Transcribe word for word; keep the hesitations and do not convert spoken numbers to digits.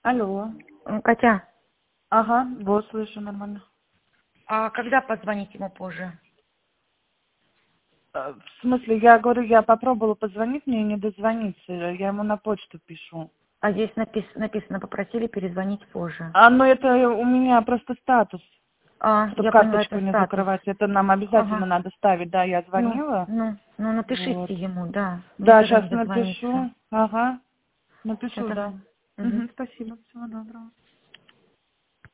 Алло. М, Катя, Ага, вот, слышу нормально. а когда позвонить ему позже? Э, В смысле, я говорю, я попробовала позвонить, мне не дозвониться. Я ему на почту пишу. А здесь напис- написано, попросили перезвонить позже. А, ну это у меня просто статус, А, чтобы я поняла, карточку это не статус. закрывать. Это нам обязательно Ага. надо ставить. Да, я Ну, звонила. ну, ну, Вот. напишите ему, да. Мне Да, тоже не сейчас дозвониться. напишу. Ага, Все напишу, тогда. да. Мгм. Угу, спасибо, всего доброго.